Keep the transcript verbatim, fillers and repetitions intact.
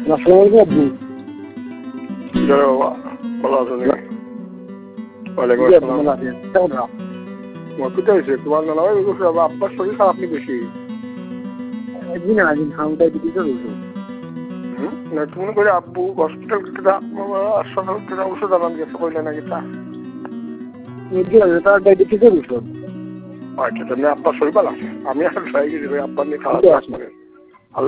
আসসালামু আলাইকুম আব্বু। ভালো আছো নাকি? ওয়ালাইকুম আসসালাম। কোথায় হয়েছে তোমার নানা ভাই? আপনার শরীর খারাপ আপনি বেশি একদিন আগে খাওয়া ডায়াবেটিসের ওষুধ। হুম না তুমি করে আব্বু হসপিটাল হাসপাতাল ওষুধ আনান গেছে কইলে নাকি তা তার ডায়াবেটিসের ওষুধ। আচ্ছা তাহলে আপনার শরীর ভালো আছে? আমি এখন খাই গেছি ভাই, আপনার নিয়ে খাওয়া দাওয়া করেন।